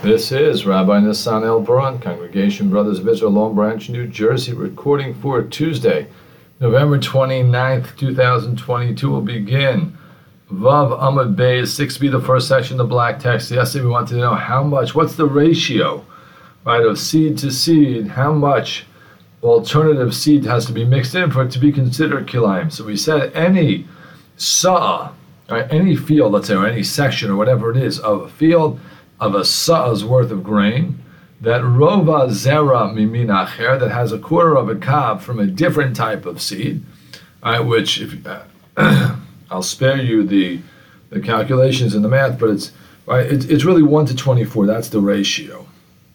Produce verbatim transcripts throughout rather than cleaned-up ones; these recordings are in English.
This is Rabbi Nissan Elbaron, Congregation Brothers of Israel, Long Branch, New Jersey, recording for Tuesday, November twenty-ninth, twenty twenty-two. Will begin Vav Amud Beis six B, the first section, the black text. Yesterday we wanted to know how much, what's the ratio, right, of seed to seed, how much alternative seed has to be mixed in for it to be considered kilayim. So we said any sa'ah, right, any field, let's say, or any section or whatever it is of a field, of a sa'ah's worth of grain, that rova zera mimin acher, that has a quarter of a kav from a different type of seed, right, which, if uh, I'll spare you the the calculations and the math, but it's right, it's, it's really one to twenty-four, that's the ratio.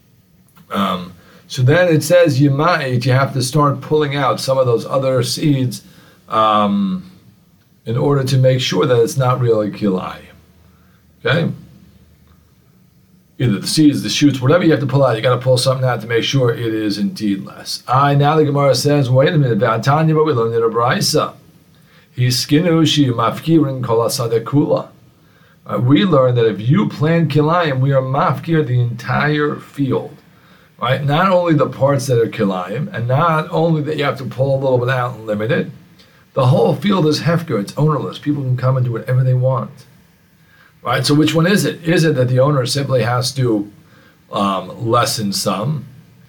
Um, so then it says yimait, you have to start pulling out some of those other seeds um, in order to make sure that it's not really kilai. Okay? Either the seeds, the shoots, whatever you have to pull out, you got to pull something out to make sure it is indeed less. I now the Gemara says, wait a minute, V'atanya, but we learned in a braysa. Hiskinu shi mafkirin kol hasadeh kula. We learned that if you plant kilayim, we are mafkir the entire field, right? Not only the parts that are kilayim, and not only that you have to pull a little bit out and limit it. The whole field is hefker; it's ownerless. People can come and do whatever they want. Right, so which one is it? Is it that the owner simply has to um, lessen some,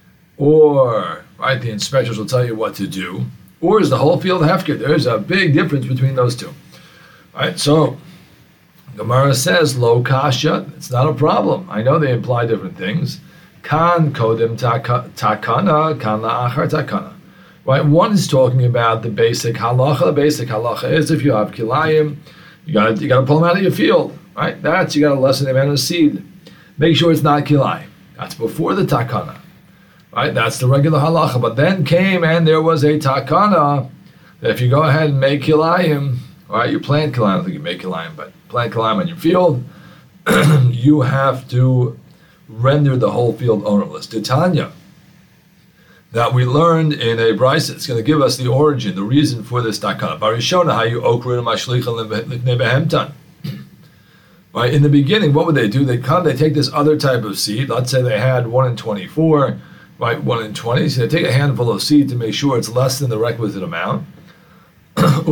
or right, the inspectors will tell you what to do, or is the whole field hefker? There's a big difference between those two. Right, so Gemara says lo kasha. It's not a problem. I know they imply different things. Kan kodim takana, kan la'achar takana. Right, one is talking about the basic halacha. The basic halacha is if you have kilayim, you got you got to pull them out of your field. Right, that's, you got to lessen the amount of seed. Make sure it's not kilai. That's before the takana. Right, that's the regular halacha. But then came and there was a takana that if you go ahead and make kilayim, right, you plant kilayim, I don't think you make kilayim, but plant kilayim on your field, you have to render the whole field ownerless. Titania, that we learned in a brayso, it's going to give us the origin, the reason for this takana. Barishona, how you okrin mashlicha lifnei behemtan. Right, in the beginning, what would they do? They come, they take this other type of seed. Let's say they had one in twenty-four, right, one in twenty. So they take a handful of seed to make sure it's less than the requisite amount. They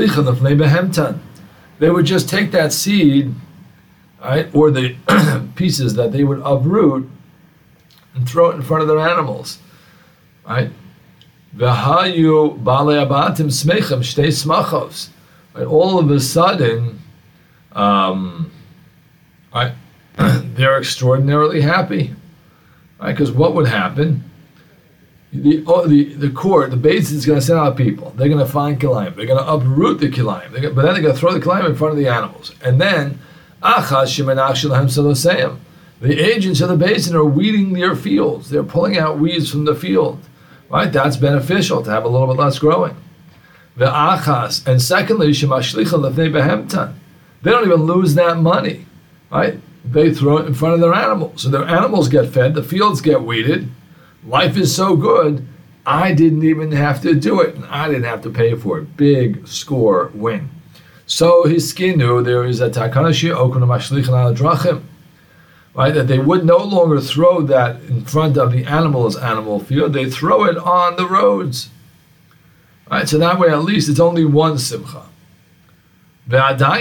would just take that seed, right, or the pieces that they would uproot and throw it in front of their animals, right? V'hayu balei abatim smechem shtei smachos. Right, all of a sudden, um, right, they're extraordinarily happy, right? Because what would happen? The oh, the the court, the base is going to send out people. They're going to find kilayim. They're going to uproot the kilayim. But then they're going to throw the kilayim in front of the animals. And then, achas shemenach shelahem salosayim. The agents of the basin are weeding their fields. They're pulling out weeds from the field, right? That's beneficial to have a little bit less growing. The achas, and secondly, shemashlicha lefnei behemtan. They don't even lose that money, right? They throw it in front of their animals. So their animals get fed, the fields get weeded. Life is so good, I didn't even have to do it, and I didn't have to pay for it. Big score win. So hiskinu, there is a takana she'okunu mashlichan ala drachim, right? That they would no longer throw that in front of the animal's animal field. They throw it on the roads, right? So that way, at least it's only one simcha. They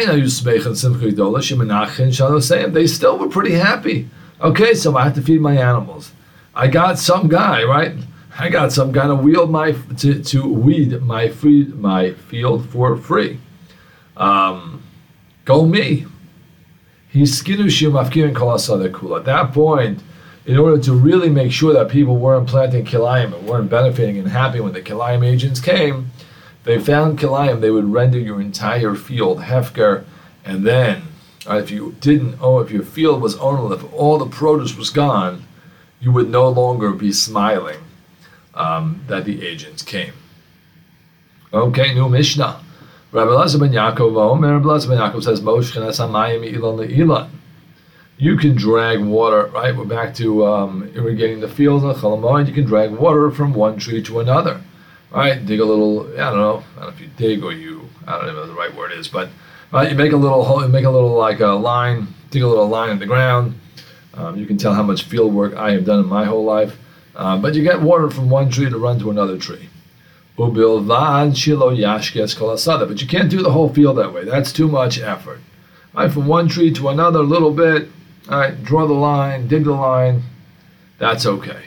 still were pretty happy. Okay, so I have to feed my animals. I got some guy, right? I got some guy to wield my to, to weed my free my field for free. Um, go me. He's skinushim afkirin kol hasadeh kula. At that point, in order to really make sure that people weren't planting kilayim and weren't benefiting and happy when the kilayim agents came, they found kilayim, they would render your entire field hefker, and then uh, if you didn't, oh, if your field was ownerless, if all the produce was gone, you would no longer be smiling um, that the agents came. Okay, new Mishnah. Rabbi Elazar ben Yaakov, Omer, Rabbi Elazar ben Yaakov says, Moshchenes hamayim mi'ilan le'ilan. You can drag water, right? We're back to um, irrigating the fields in Cholamoid. You can drag water from one tree to another. Right, dig a little, I don't know, I don't know if you dig or you, I don't know what the right word is, but right, you make a little hole, you make a little like a line, dig a little line in the ground, Um, you can tell how much field work I have done in my whole life. Um, but you get water from one tree to run to another tree. Ubilvan shilo yashkes kol hasada. But you can't do the whole field that way. That's too much effort. Right, from one tree to another, a little bit. All right, draw the line, dig the line. That's okay.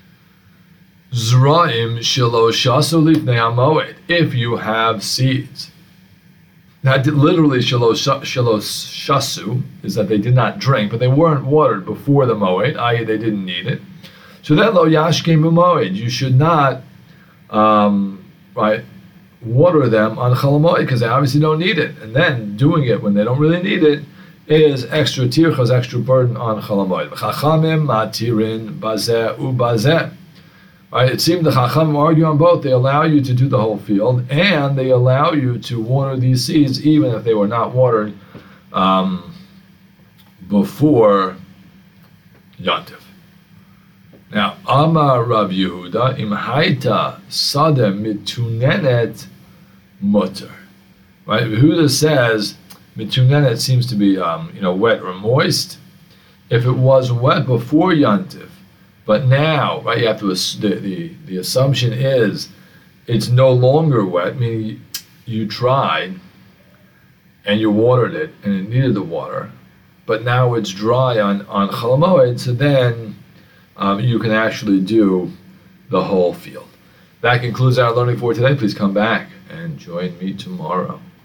Zra'im shelo shasu lifnei hamoed. If you have seeds. That literally shelo shasu is that they did not drink, but they weren't watered before the moed, that is, they didn't need it. So then lo yashkem b'moed. You should not, um, right, water them on Chol Hamoed because they obviously don't need it. And then doing it when they don't really need it is extra tirchas, extra burden on Chol Hamoed. Chachamim matirin bazeh ubazeh. Right, it seems the Chachamim argue on both. They allow you to do the whole field, and they allow you to water these seeds even if they were not watered um, before Yantif. Now, Amar Rav Yehuda, im haita sadeh mitunenet mutter. Right, Yehuda says mitunenet seems to be um, you know wet or moist. If it was wet before Yantif, but now, right, you have to, the, the, the assumption is it's no longer wet, meaning you tried and you watered it and it needed the water, but now it's dry on, on Chol Hamoed, so then um, you can actually do the whole field. That concludes our learning for today. Please come back and join me tomorrow.